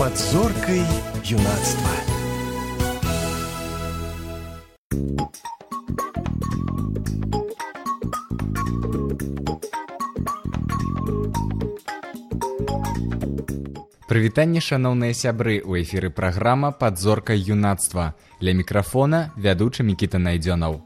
под зоркой юнацтва. Прывітанне, шаноўныя сябры, у эфіры праграма «Пад зоркай юнацтва». Ля мікрафона вядучы Мікіта Найдзёнаў.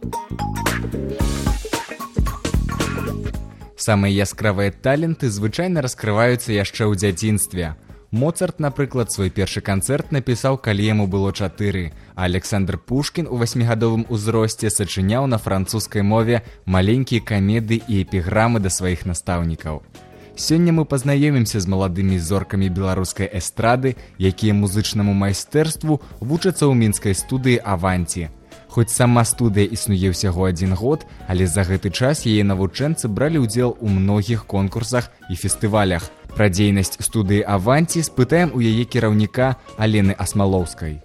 Самыя яскравыя таленты звычайна раскрываюцца яшчэ ў дзяцінстве. Моцарт, напрыклад, свой першы канцэрт напісаў, калі яму было 4, а Александр Пушкін у 8гадовым узросце сачыняў на французскай мове маленькія камедыі і эпіграмы да сваіх настаўнікаў. Сёння мы пазнаёмімся з маладымі зоркамі беларускай эстрады, якія музычнаму майстэрству вучацца ў мінскай студыі «Аванти». Хоць сама студыя існуе ўсяго 1 год, але за гэты час яе навучэнцы бралі ўдзел у многіх конкурсах і фестывалях. Пра дзейнасць студыі «Аванти» спытаем у яе кіраўніка Алены Асмалоўскай.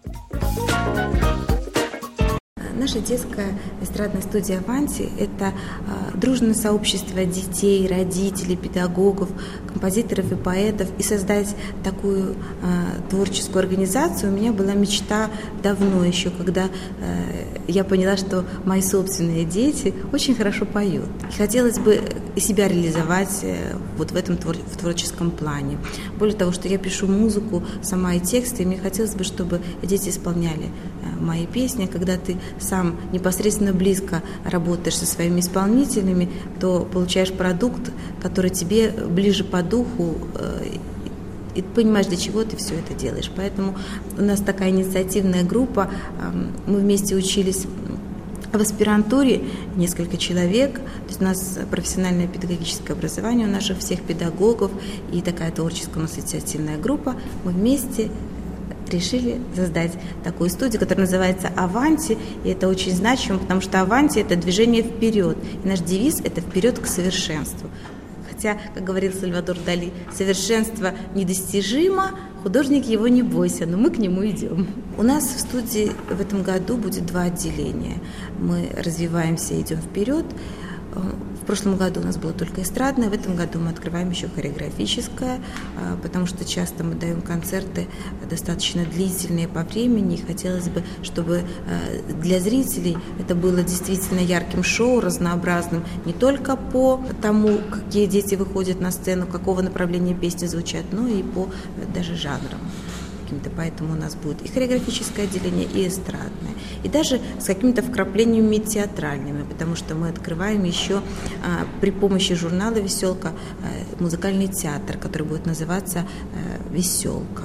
Наша детская эстрадная студия «Аванти» – это дружное сообщество детей, родителей, педагогов, композиторов и поэтов. И создать такую творческую организацию у меня была мечта давно еще, когда я поняла, что мои собственные дети очень хорошо поют. И хотелось бы себя реализовать вот в этом в творческом плане. Более того, что я пишу музыку, сама и тексты, и мне хотелось бы, чтобы дети исполняли мои песни. Когда ты сам непосредственно близко работаешь со своими исполнителями, то получаешь продукт, который тебе ближе по духу, и ты понимаешь, для чего ты все это делаешь. Поэтому у нас такая инициативная группа, мы вместе учились в аспирантуре, несколько человек, то есть у нас профессиональное педагогическое образование у наших всех педагогов и такая творческая у нас инициативная группа, мы вместе решили создать такую студию, которая называется «Аванти», и это очень значимо, потому что «Аванти» – это движение вперед, и наш девиз – это «Вперед к совершенству». Хотя, как говорил Сальвадор Дали, совершенство недостижимо, художник его не бойся, но мы к нему идем. У нас в студии в этом году будет 2 отделения. Мы развиваемся, идем вперед. В прошлом году у нас было только эстрадное, в этом году мы открываем еще хореографическое, потому что часто мы даем концерты достаточно длительные по времени, и хотелось бы, чтобы для зрителей это было действительно ярким шоу, разнообразным, не только по тому, какие дети выходят на сцену, какого направления песни звучат, но и по даже жанрам. Поэтому у нас будет и хореографическое отделение, и эстрадное. И даже с какими-то вкраплениями театральными, потому что мы открываем еще при помощи журнала «Веселка» музыкальный театр, который будет называться «Веселка».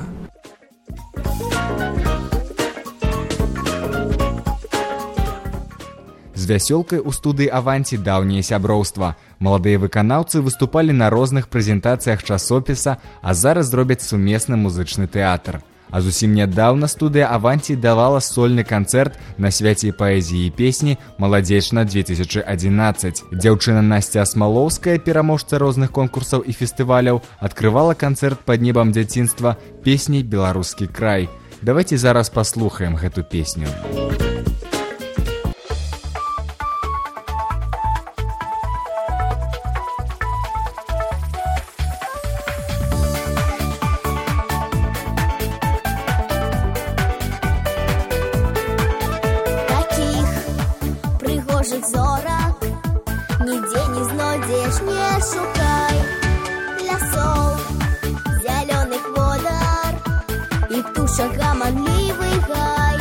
З вясёлкай у студыі «Аванти» даўняе сяброўства. Маладыя выканаўцы выступалі на розных прэзентацыях часопіса, а зараз зробяць сумесны музычны тэатр. А зусім нядаўна студыя «Аванти» давала сольны канцэрт на свяце паэзіі і песні «Маладзечна-2011». Дзяўчына Насця Асмалоўская, пераможца розных конкурсаў і фестываляў, адкрывала канцэрт пад небам дзяцінства песняй «Беларускі край». Давайте зараз паслухаем гэту песню. Гомонливый гай.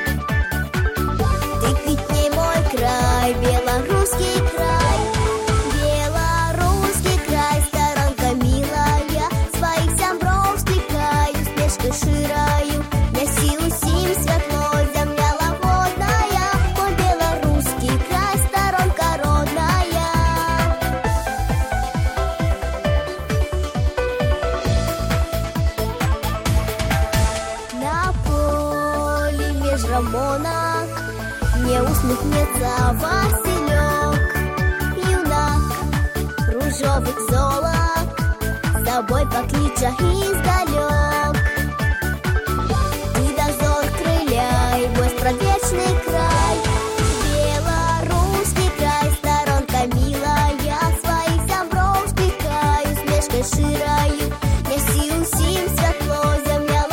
Ты квітней мой край, белорусский край. Белорусский край, сторонка милая, своих сяброў склікаю, смешкай шыраю, нясі усім святло, зямля лагодная. Мой белорусский край, сторонка родная. На поле меж рамонок мне усміхнецца Василек, юнак ружовых золок, с тобой поклича издалек. Ты дозор крыляй, мой спрадвечный край. Белорусский край, сторонка милая, своих сяброў склікаю, смешкай шыраю, нясі усім святло, зямля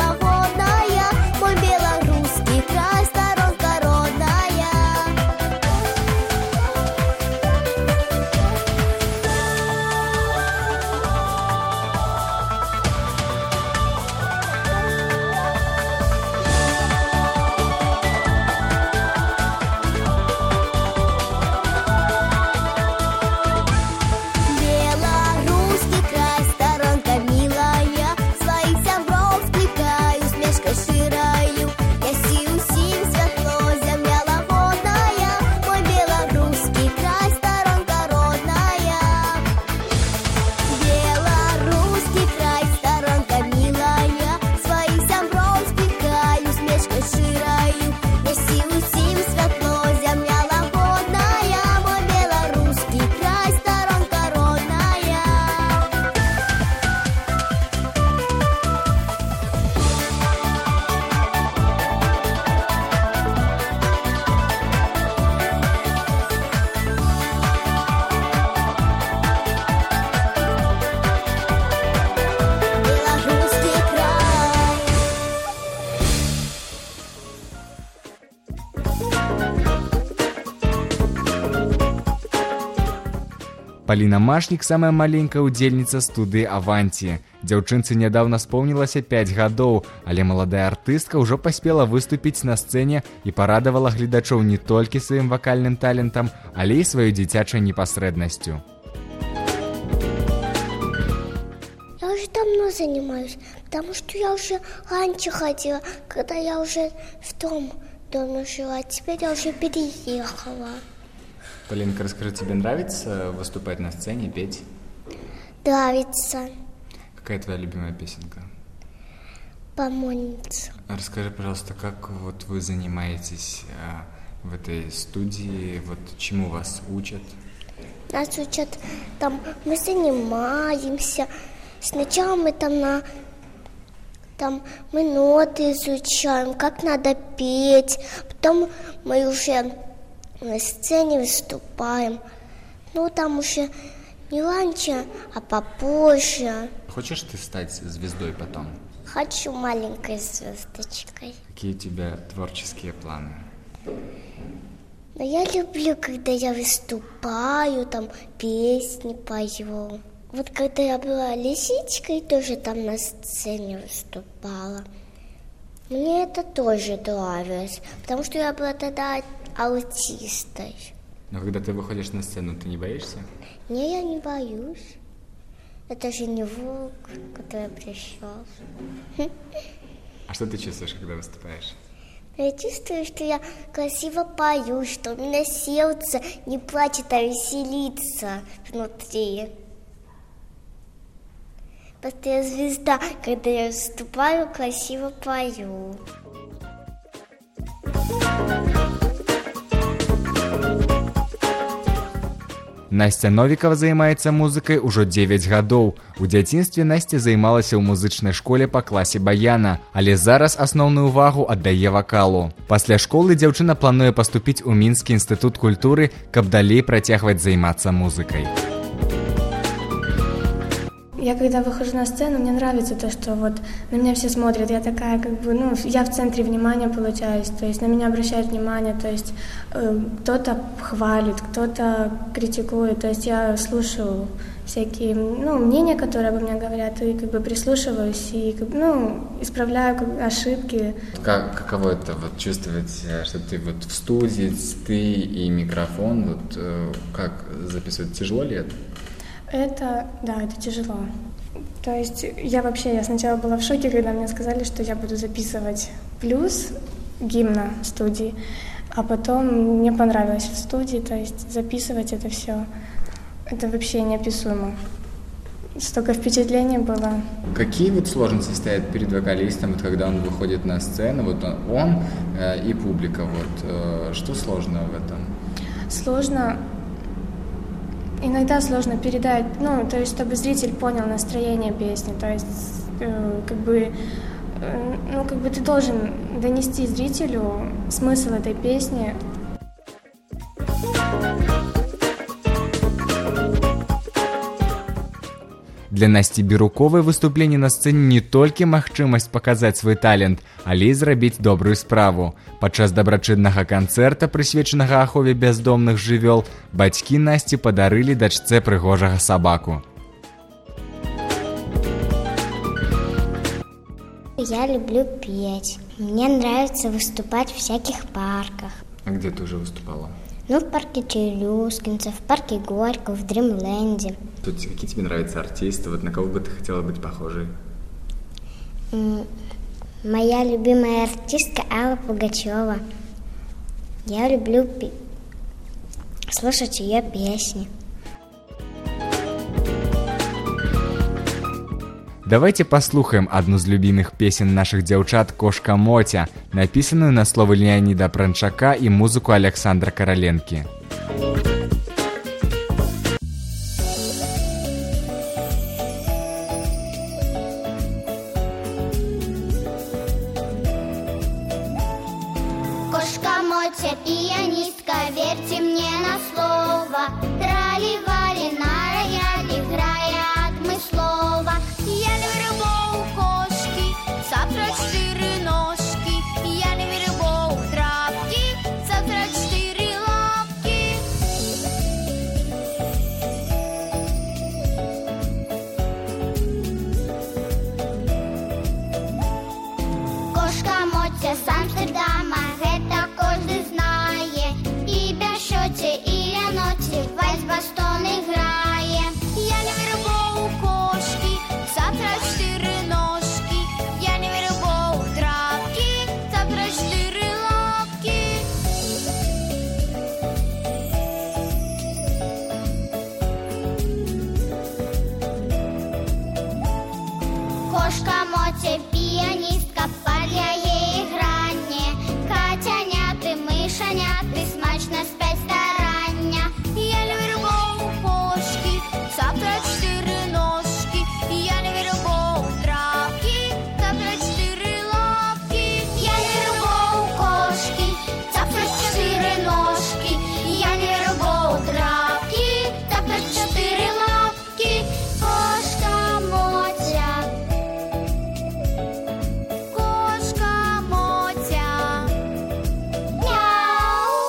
Паліна Машнік самая маленькая удзельніца студыі «Аванти». Дзяўчынцы нядаўна споўнілася 5 гадоў, але маладая артыстка ўжо паспела выступіць на сцэне і парадавала гледачоў не толькі сваім вакальным талентам, але і сваёй дзіцячай непасрэднасцю. Я уже давно занимаюсь, потому что я уже раньше ходила, когда я уже в том доме жила, а теперь я уже переехала. Полинка, расскажи, тебе нравится выступать на сцене, петь? Нравится. Какая твоя любимая песенка? Помощница. Расскажи, пожалуйста, как вот вы занимаетесь в этой студии, вот чему вас учат? Нас учат, там мы занимаемся. Сначала мы там мы ноты изучаем, как надо петь. Потом мы уже на сцене выступаем. Ну, там уже не раньше, а попозже. Хочешь ты стать звездой потом? Хочу маленькой звездочкой. Какие у тебя творческие планы? Но я люблю, когда я выступаю, там песни пою. Вот когда я была лисичкой, тоже там на сцене выступала. Мне это тоже нравилось, потому что я была тогда аутистой. Но когда ты выходишь на сцену, ты не боишься? Не, я не боюсь. Это же не волк, который пришел. А что ты чувствуешь, когда выступаешь? Я чувствую, что я красиво пою, что у меня сердце не плачет, а веселится внутри. Просто я звезда, когда я выступаю, красиво пою. Настя Новікова займаецца музыкай ужо 9 гадоў. У дзяцінстве Настя займалася ў музычнай школе па класе баяна, але зараз асноўную ўвагу аддае вакалу. Пасля школы дзяўчына плануе паступіць у Мінскі інстытут культуры, каб далей працягваць займацца музыкай. Я когда выхожу на сцену, мне нравится то, что вот на меня все смотрят, я такая как бы, я в центре внимания получаюсь, то есть на меня обращают внимание, то есть кто-то хвалит, кто-то критикует, то есть я слушаю всякие, мнения, которые обо мне говорят, и как бы прислушиваюсь, и исправляю ошибки. Каково это вот чувствовать, что ты вот в студии, ты и микрофон, вот как записывать, тяжело ли это? Это тяжело. То есть я сначала была в шоке, когда мне сказали, что я буду записывать плюс гимна в студии, а потом мне понравилось в студии, то есть записывать это все, это вообще неописуемо. Столько впечатлений было. Какие вот сложности стоят перед вокалистом, вот, когда он выходит на сцену, вот он и публика, вот что сложно в этом? Сложно. Иногда сложно передать, то есть, чтобы зритель понял настроение песни, то есть, ты должен донести зрителю смысл этой песни. Для Насці Біруковай выступленне на сцэне не толькі магчымасць паказаць свой талент, але і зрабіць добрую справу. Падчас дабрачыннага канцэрта, прысвечанага ахове бяздомных жывёл, бацькі Насці падарылі дачцэ прыгожага сабаку. Я люблю петь. Мне нравится выступать в всяких парках. А где ты уже выступала? В парке Челюскинцев, в парке Горького, в Дримленде. Какие тебе нравятся артисты? Вот на кого бы ты хотела быть похожей? Моя любимая артистка Алла Пугачева. Я люблю слушать ее песни. Давайте послухаем одну з любимых песен наших дзяўчат «Кошка Мотя», написанную на словы Леонида Пранчака и музыку Александра Короленки. Кошка Мотя, пианистка, верьте мне на слово, трали-вали на рояле, играет мы слово. Я не верю у кошки, завтра 4 ножки, я не верю у травки, завтра 4 лапки. кошка Мотя, піаністка, падляє і грання. Катяняти, мишаняти, смачно спять старання. Я люблю любов у кошки, цапля 4 ножки. Я люблю любов у травки, цапля 4 лапки. Я люблю любов у кошки, цапля 4 ножки. Я люблю любов у травки, цапля 4 лапки. Кошка Мотя, кошка Мотя, мяу.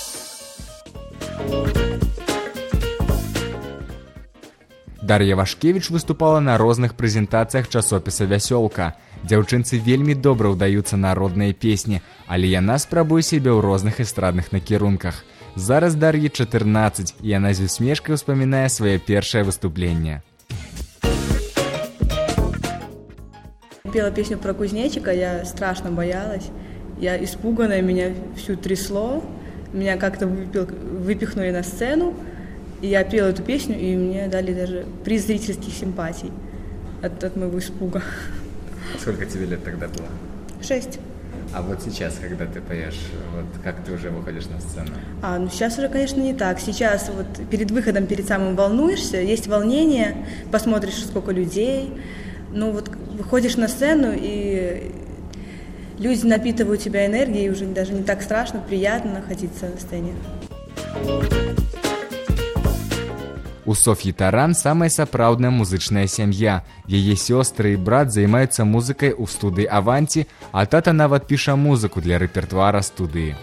Дар'я Вашкевіч выступала на розных прэзентацыях часопіса «Вясёлка». Дзяўчынцы вельмі добра ўдаюцца народныя песні, але яна спрабуе сябе ў розных эстрадных накірунках. Зараз Дар'і 14, і яна з усмешкай успамінае сваё першае выступленне. Пела песню про кузнечика, я страшно боялась. Я испуганная, меня всю трясло. Меня как-то выпихнули на сцену. И я пела эту песню, и мне дали даже приз зрительских симпатий от моего испуга. Сколько тебе лет тогда было? 6. А вот сейчас, когда ты поешь, вот как ты уже выходишь на сцену? Ну сейчас уже, конечно, не так. Сейчас вот перед выходом, перед самым волнуешься, есть волнение, посмотришь, сколько людей. Ну вот выходишь на сцену, и люди напитывают тебя энергией, уже даже не так страшно, приятно находиться на сцене. У Соф'і Таран самая сапраўдная музычная сям'я. Яе сёстры і брат займаюцца музыкай у студыі «Аванти», а тата нават піша музыку для рэпертуара студыі.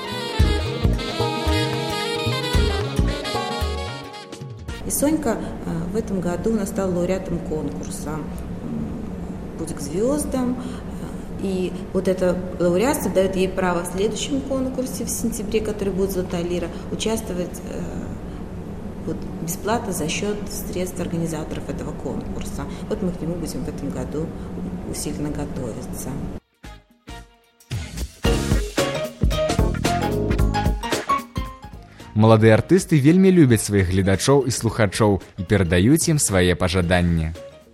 И Сонька в этом году у нас стала лауреатом конкурса «Путь к звездам». И вот это лауреатство дает ей право в следующем конкурсе в сентябре, который будет «Золотая лира», участвовать бесплатно за счет средств организаторов этого конкурса. Вот мы к нему будем в этом году усиленно готовиться. Маладыя артысты вельмі любяць сваіх гледачоў і слухачоў і перадаюць ім свае пажаданні.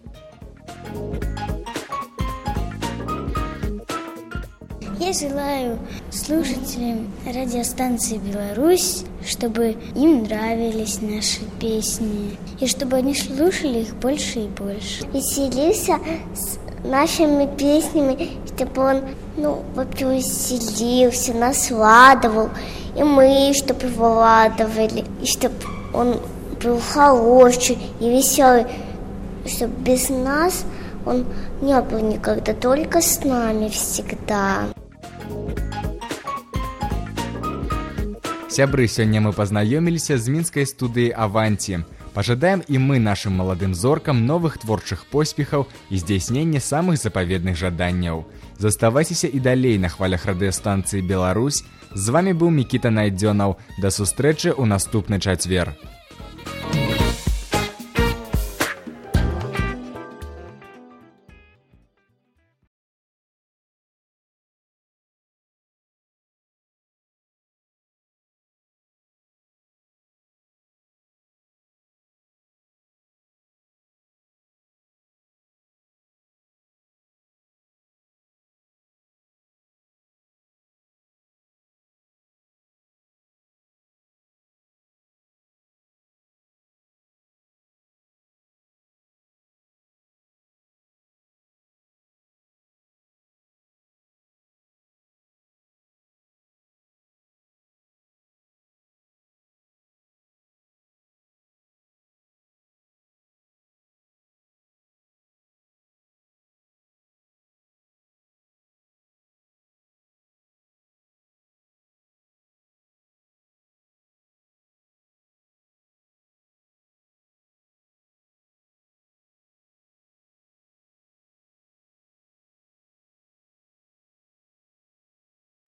Я желаю слушателям радиостанции «Беларусь», чтобы им нравились наши песни, и чтобы они слушали их больше и больше. Веселился с нашими песнями, чтобы он, вообще веселился, нас радовал, и мы, чтобы его радовали, и чтобы он был хороший и веселый, чтобы без нас он не был никогда, только с нами всегда. Сябры, сёння мы пазнаёміліся з мінскай студыяй «Аванти». Пажадаем і мы нашым маладым зоркам новых творчых поспехаў і здзяйснення самых запаведных жаданняў. Заставайцеся і далей на хвалях радыёстанцыі «Беларусь». З вами быў Мікіта Найдзёнаў. Да сустрэчы ў наступны чацвер.